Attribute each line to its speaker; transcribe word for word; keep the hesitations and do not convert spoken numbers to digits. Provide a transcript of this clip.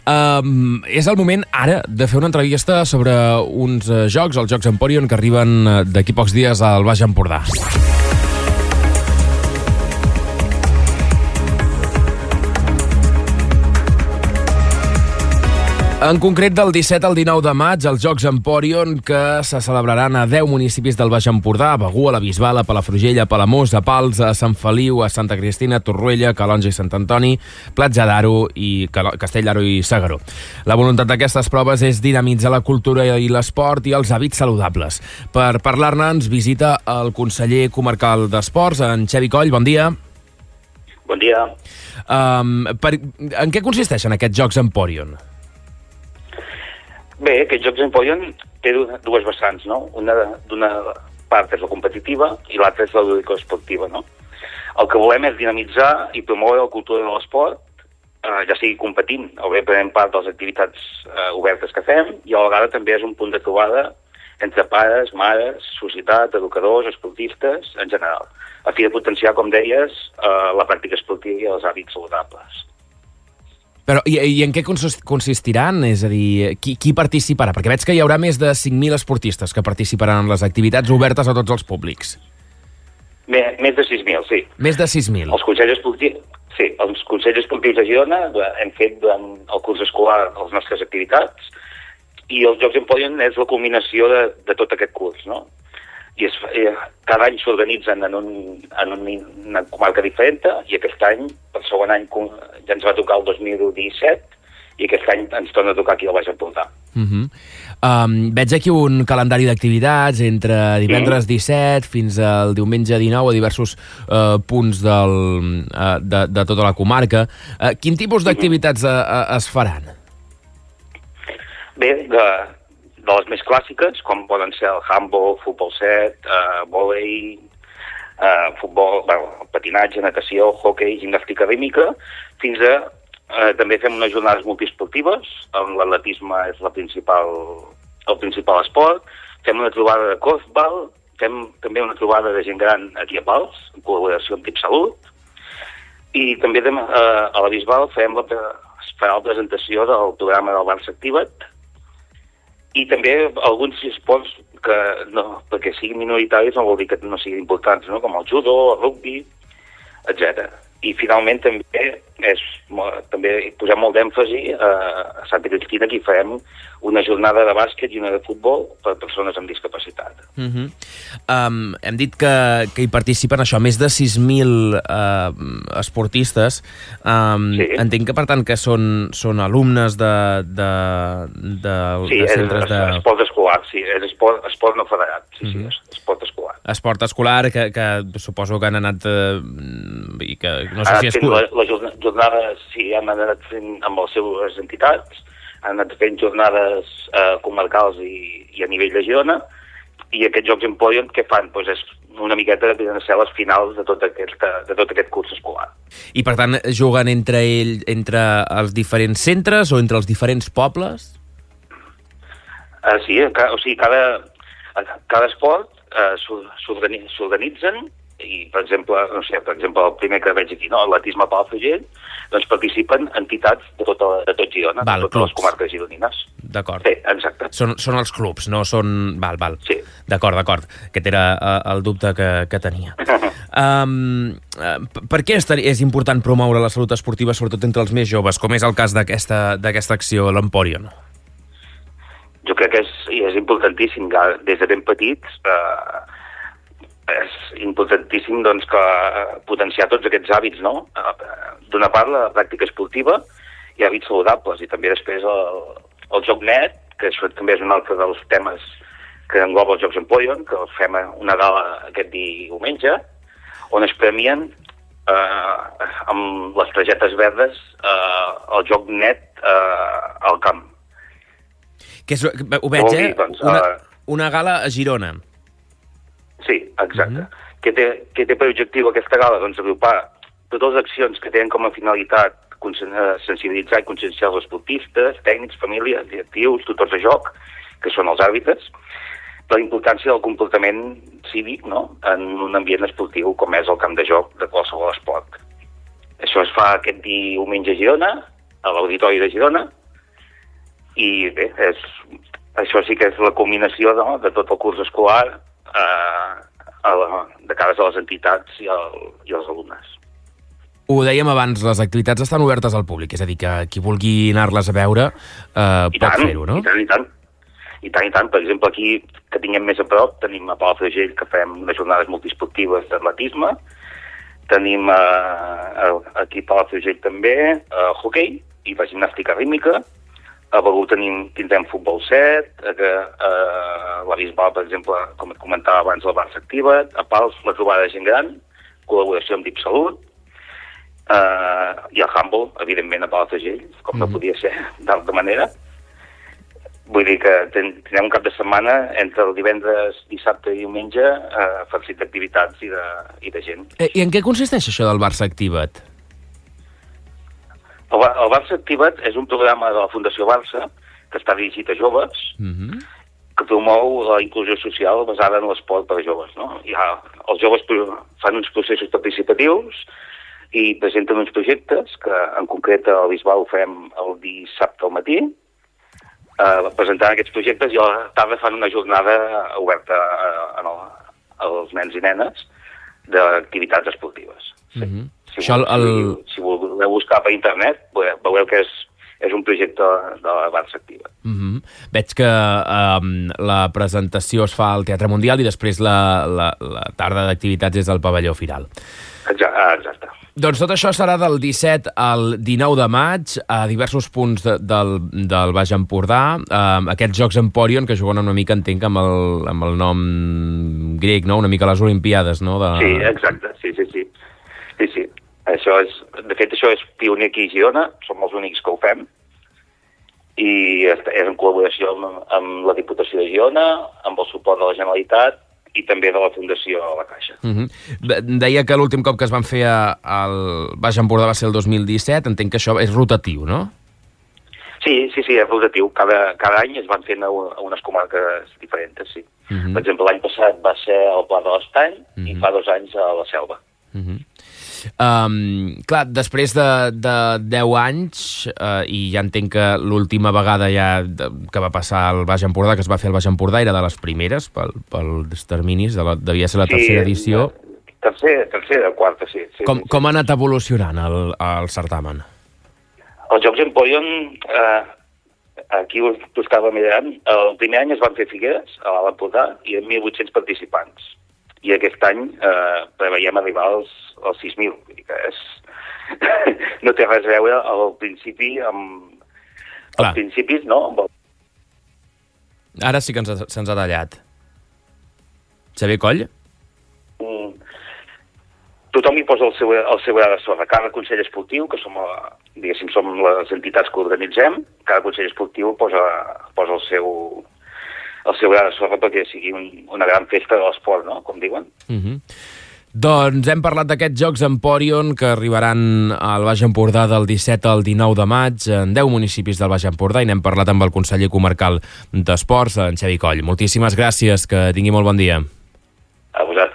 Speaker 1: Um, és el moment ara de fer una entrevista sobre uns uh, jocs, els Jocs Emporion, que arriben uh, d'aquí pocs dies al Baix Empordà. En concret, del disset al dinou de maig, els Jocs Emporion, que se celebraran a deu municipis del Baix Empordà: a Begur, a la Bisbal, a Palafrugell, a Palamós, a Pals, a Sant Feliu, a Santa Cristina, a Torroella, Calonge i Sant Antoni, Platja d'Aro i Castell d'Aro i S'Agaró. La voluntat d'aquestes proves és dinamitzar la cultura i l'esport i els hàbits saludables. Per parlar-ne ens visita el conseller comarcal d'Esports, en Xevi Coll. Bon dia.
Speaker 2: Bon dia.
Speaker 1: Um, per, en què consisteixen aquests Jocs Emporion?
Speaker 2: Bé, aquests Jocs Emporion té dues vessants, no? Una d'una part és la competitiva i l'altra és la lúdico-esportiva, no? El que volem és dinamitzar i promoure la cultura de l'esport, eh, ja sigui competint o bé prenent part de les activitats eh, obertes que fem, i a la vegada també és un punt de trobada entre pares, mares, societat, educadors, esportistes, en general, a fi de potenciar, com deies, eh, la pràctica esportiva i els hàbits saludables.
Speaker 1: Però i, i en què consistiran? És a dir, qui, qui participarà? Perquè veig que hi haurà més de cinc mil esportistes que participaran en les activitats obertes a tots els públics.
Speaker 2: Bé, més de sis mil, sí.
Speaker 1: Més de sis mil.
Speaker 2: Els consells esportius, sí, els consells esportius de Girona hem fet durant el curs escolar les nostres activitats, i els Jocs Emporion és la culminació de, de tot aquest curs, no? I es, eh, cada any s'organitzen en, un, en un, una comarca diferent, i aquest any, per segon any, ja ens va tocar el dos mil disset, i aquest any ens torna a tocar aquí al Baix Empordà.
Speaker 1: Uh -huh. um, veig aquí un calendari d'activitats entre divendres disset fins al diumenge dinou a diversos uh, punts del, uh, de, de tota la comarca. Uh, quin tipus d'activitats uh, uh, es faran?
Speaker 2: Bé, de... de les més clàssiques, com poden ser el handball, futbol set, eh, vòlei, eh, futbol, bueno, patinatge, natació, hoquei, gimnàstica rítmica, fins a eh, també fem unes jornades multiesportives, on l'atletisme és la principal, el principal esport, fem una trobada de korfball, fem també una trobada de gent gran aquí a Pals, en col·laboració amb Tipsalut, i també eh, a la Bisbal fem la, es farà la presentació del programa del Barça Activa't, i també alguns esports que, no, perquè siguin minoritaris no vol dir que no siguin importants, no? Com el judo, el rugby, etcètera. I finalment també, és, també posem molt d'èmfasi a Santa Cristina, que hi farem una jornada de bàsquet i una de futbol per persones amb discapacitat.
Speaker 1: Uh -huh. um, hem dit que, que hi participen això, més de sis mil uh, esportistes. Um,
Speaker 2: sí.
Speaker 1: Entenc que, per tant, que són, són alumnes de, de, de,
Speaker 2: sí,
Speaker 1: de centres
Speaker 2: és,
Speaker 1: de...
Speaker 2: Sí, esport escolar, sí, és esport, esport no federat, sí, uh -huh. sí, és esport escolar.
Speaker 1: Esport escolar, que, que suposo que han anat... Eh, i que no sé
Speaker 2: han
Speaker 1: si és...
Speaker 2: La, la jornada, sí, han anat fent amb les seves entitats, han anat fent jornades eh, comarcals i, i a nivell de Girona, i aquests Jocs Emporion què fan? Pues és una miqueta de ser les finals de tot, aquest, de tot aquest curs escolar.
Speaker 1: I per tant juguen entre ell, entre els diferents centres o entre els diferents pobles?
Speaker 2: Uh, sí, ca, o sigui, cada, cada esport uh, s'organitzen, i, per exemple, no sé, per exemple, el primer que veig aquí, no, l'atletisme a Palafrugell, doncs participen entitats de, tota, de tot Girona,
Speaker 1: val,
Speaker 2: de totes clubs. Les comarques gironines.
Speaker 1: D'acord.
Speaker 2: Sí, exacte.
Speaker 1: Són, són els clubs, no són... Val, val.
Speaker 2: Sí.
Speaker 1: D'acord, d'acord. Aquest era uh, el dubte que, que tenia. um, uh, per què és, és important promoure la salut esportiva, sobretot entre els més joves, com és el cas d'aquesta d'aquesta acció, l'Emporion?
Speaker 2: Jo crec que és, és importantíssim, des de ben petits, eh, és importantíssim doncs, que potenciar tots aquests hàbits, no? D'una part, la pràctica esportiva i hàbits saludables, i també després el, el joc net, que això també és un altre dels temes que engloba els Jocs Emporion, que fem una gala aquest diumenge, on es premien eh, amb les targetes verdes eh, el joc net eh, al camp.
Speaker 1: Que és, ho veig,
Speaker 2: dir,
Speaker 1: eh?
Speaker 2: Doncs,
Speaker 1: una,
Speaker 2: uh...
Speaker 1: una gala a Girona.
Speaker 2: Sí, exacte.
Speaker 1: Mm-hmm.
Speaker 2: Què té, què té per objectiu aquesta gala? Doncs agrupar totes les accions que tenen com a finalitat sensibilitzar i conscienciar els esportistes, tècnics, famílies, directius, tutors de joc, que són els àrbitres, la importància del comportament cívic, no?, en un ambient esportiu com és el camp de joc de qualsevol esport. Això es fa aquest diumenge a Girona, a l'Auditori de Girona, i bé, és, això sí que és la culminació no, de tot el curs escolar eh, a la, de cares a les entitats i, el, i els alumnes.
Speaker 1: Ho dèiem abans, les activitats estan obertes al públic, és a dir, que qui vulgui anar-les a veure eh, pot fer-ho, no?
Speaker 2: I tant, i tant. I tant, i tant. Per exemple, aquí, que tinguem més a prop, tenim a Palafrugell, que fem unes jornades multiesportives d'atletisme. Tenim eh, aquí a Palafrugell també eh, hoquei i la gimnàstica rítmica. A Begur tenim, tindrem futbol set, a, a, a la Bisbal, per exemple, com et comentava abans, el Barça Activa't, a Pals, la trobada de gent gran, col·laboració amb DipSalut, uh, i el handball, evidentment, a Palafrugell, com mm. no podia ser d'altra manera. Vull dir que ten, tindrem un cap de setmana entre el divendres, dissabte i diumenge uh, farcit d'activitats i, de, i de gent.
Speaker 1: I en què consisteix això del Barça Activa't?
Speaker 2: El, el Barça Activa't és un programa de la Fundació Barça que està dirigit a joves, mm-hmm. que promou la inclusió social basada en l'esport per a joves. No? Ha, els joves fan uns processos participatius i presenten uns projectes que en concret a la Bisbal ho fem el dissabte al matí, eh, presentant aquests projectes i a la tarda fan una jornada oberta a, a, a, als nens i nenes d'activitats esportives. Sí. Mm-hmm. Si,
Speaker 1: Això el, el...
Speaker 2: si, si voleu buscar per internet, veureu que és, és un projecte de la Barça Activa.
Speaker 1: Mm-hmm. Veig que um, la presentació es fa al Teatre Mundial i després la, la, la tarda d'activitats és al Pavelló Firal.
Speaker 2: Exacte.
Speaker 1: Doncs tot això serà del disset al dinou de maig a diversos punts de, del, del Baix Empordà. Um, aquests Jocs Emporion, que juguen una mica, entenc, amb el, amb el nom grec, no? Una mica les Olimpiades, no? De...
Speaker 2: Sí, exacte, sí, sí, sí. Sí, sí. Això és, de fet, això és pioner aquí a Girona, som els únics que ho fem, i és en col·laboració amb, amb la Diputació de Girona, amb el suport de la Generalitat i també de la Fundació La Caixa.
Speaker 1: Mm-hmm. Deia que l'últim cop que es van fer al Baix Empordà va ser el dos mil disset, entenc que això és rotatiu, no?
Speaker 2: Sí, sí, sí, és rotatiu. Cada, cada any es van fent a unes comarques diferents, sí. Mm-hmm. Per exemple, l'any passat va ser al Pla de l'Estany mm-hmm. i fa dos anys a la Selva.
Speaker 1: Mm-hmm. Um, clar, després de, de deu anys uh, i ja entenc que l'última vegada ja de, que va passar al Baix Empordà, que es va fer al Baix Empordà, era de les primeres pel, pels terminis, de la, devia ser la
Speaker 2: sí,
Speaker 1: tercera edició.
Speaker 2: Tercera, tercera, quarta, sí. sí
Speaker 1: com,
Speaker 2: sí,
Speaker 1: com
Speaker 2: sí.
Speaker 1: ha anat evolucionant el, el certamen?
Speaker 2: Els Jocs Emporion, eh, aquí t'ho estava mirant, el primer any es van fer Figueres, a l'Alt Empordà, i amb mil vuit-cents participants. I aquest any eh, preveiem arribar als, als sis mil. Vull dir que és... no té res a veure al principi amb... Als Clar. principis, no? Amb el...
Speaker 1: Ara sí que ens, se'ns ha tallat. Xavier Coll?
Speaker 2: Mm. Tothom hi posa el seu, el seu gra de sorra. Cada Consell Esportiu, que som, diguéssim, som les entitats que organitzem, cada Consell Esportiu posa, posa el seu... el seu gra de sorra perquè sigui un, una gran festa de l'esport, no?, com diuen.
Speaker 1: Mm-hmm. Doncs hem parlat d'aquests Jocs Emporion que arribaran al Baix Empordà del disset al dinou de maig en deu municipis del Baix Empordà i n'hem parlat amb el conseller comarcal d'Esports, en Xavi Coll. Moltíssimes gràcies, que tingui molt bon dia.
Speaker 2: A vosaltres.